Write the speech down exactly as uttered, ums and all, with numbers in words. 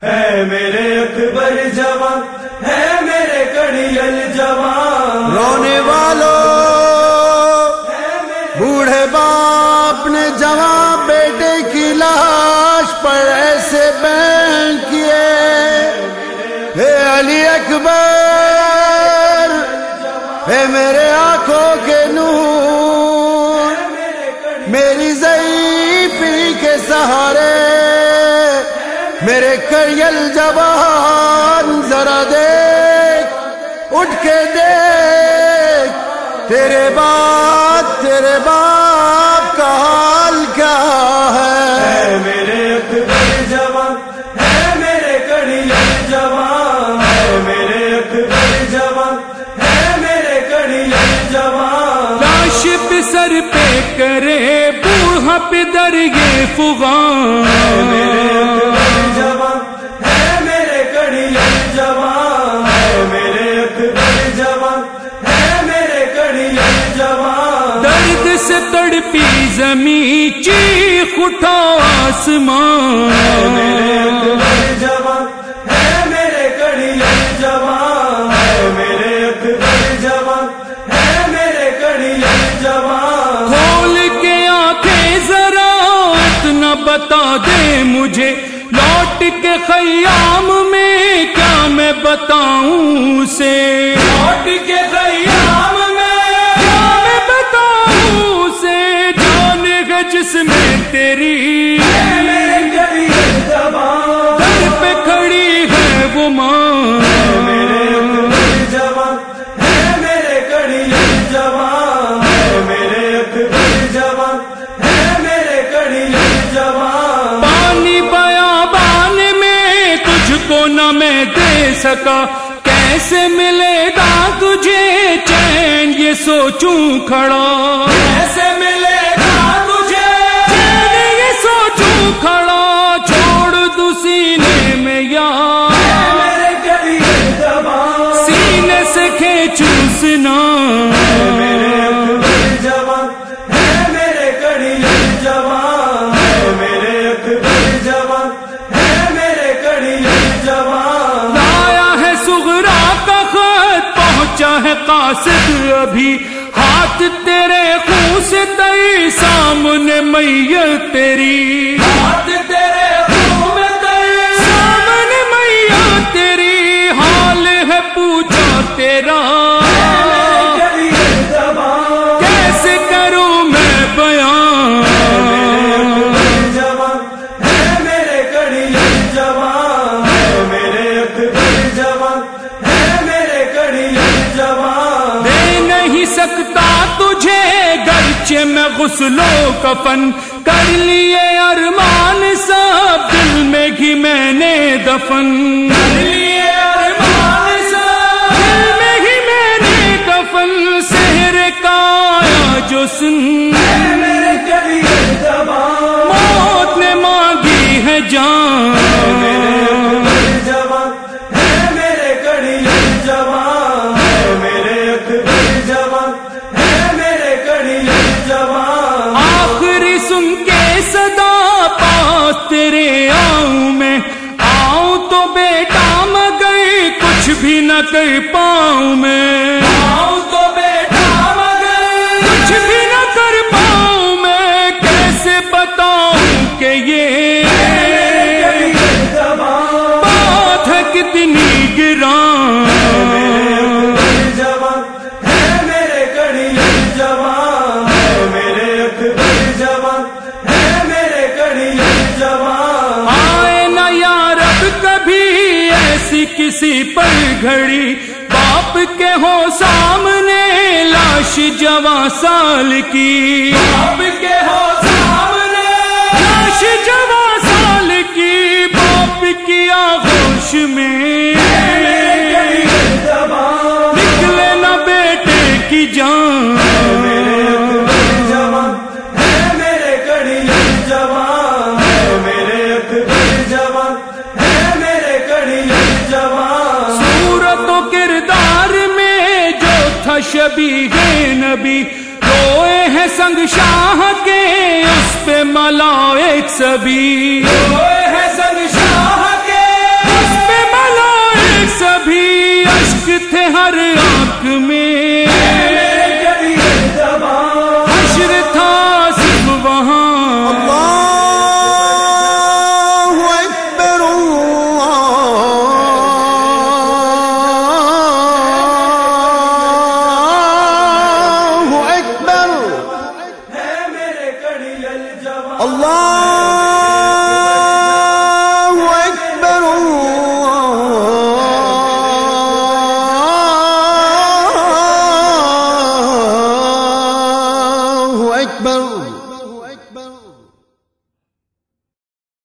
ہے میرے اکبر جوان، ہے میرے کڑیل جوان، رونے والوں بوڑھے باپ نے جوان بیٹے کی لاش پر ایسے بین کیے، اے علی اکبر، اے میرے آنکھوں کے نور، میری ضعیفی کے سہارے میرے کڑیل جوان، ذرا دیکھ اٹھ کے دیکھ تیرے باپ تیرے باپ کا حال کیا ہے۔ ہے میرے اکبر جوان، ہے میرے کڑیل جوان، ہے میرے اکبر جوان، ہے میرے کڑیل جوان، لاش پہ سر پہ کرے بوڑھا پدر یہ فغان، ہے میرے اکبر جوان، ہے میرے کڑیل جوان، ہے میرے اکبر جوان، ہے میرے کڑیل جوان، درد سے تڑپی زمین چیخ اٹھا آسمان، ہے میرے اکبر جوان، ہے میرے کڑیل جوان، ہے میرے اکبر جوان، ہے میرے کڑیل جوان، کھول کے آنکھیں ذرا اتنا بتا دے مجھے، لوٹ کے خیام میں کیا میں بتاؤں اسے، لوٹ کے خیام میں کیا میں بتاؤں اسے، جان ہے جس میں تیری ہے میرے کڑیل جوان، در پہ کھڑی ہے وہ ماں، ہے میرے اکبر جوان، ہے میرے کڑیل جوان، ہے میرے اکبر جوان، ہے میرے کڑیل جوان، پانی بیابان میں تجھ کو نہ میں دے سکا، کیسے ملے گا تجھے چین یہ سوچوں کھڑا، کیسے ملے گا تجھے چین یہ سوچوں کھڑا، چھوڑ دو سینے میں یار ہے میرے کڑیل جوان، سینے سے کھینچوں سنا، ہے میرے اکبر جوان، ہے میرے کڑیل جوان، ہے میرے اکبر جوان، ہے میرے کڑیل جوان، لایا ہے صغرا کا خط پہنچا ہے قاصد ابھی، ہاتھ تیرے خون سے تئی سامنے میت تیری، ہاتھ تیرے خون میں تئی سامنے میت تیری، حال ہے پوچھا تیرا کڑیل جوان، کیسے کروں میں بیان، جوان، ہے میرے کڑیل جوان، ہے میرے اکبر جوان، ہے میرے کڑیل جوان، دے نہیں سکتا تجھے گرچہ میں غسل و کفن، کر لیے ارمان سب دل میں گھی میں نے دفن، لیے ارمان سب دل میں ہی میں نے دفن، سحر کا آیا جو سن، ہے میرے کڑیل جوان، موت نے مانگی ہے جان، جوان، ہے میرے کڑیل جوان، ہے میرے اکبر جوان، ہے میرے کڑیل جوان، آخری سن کے صدا پاس تیرے آؤں میں، آؤں تو بیٹا مگر کچھ بھی نہ کر پاؤں میں، آؤں تو بیٹا مگر کچھ بھی نہ کر پاؤں میں، کیسے بتاؤں کہ یہ کڑیل جوان، بات ہے کتنی گران، جوان، ہے میرے کڑیل جوان، ہے میرے اکبر جوان، ہے میرے کڑیل جوان، آئے نہ یارب کبھی ایسی کسی پر گھڑی، باپ کے ہو سامنے لاش جواں سال کی، باپ کے ہو سامنے لاش جواں سال کی، باپ کی آغوش میں کڑیل جوان، نکلے نہ بیٹے کی جان، میرے اکبر جوان، ہے میرے کڑیل جوان، ہے میرے اکبر جوان، ہے میرے کڑیل جوان، صورت و کردار میں جو تھا شبیہ نبی، روئے ہیں سنگ شاہ کے اس پہ ملائک سبھی، روئے ہیں سنگ شاہ کے ہر آنکھ میں حشر تھا صرف وہاں اللہ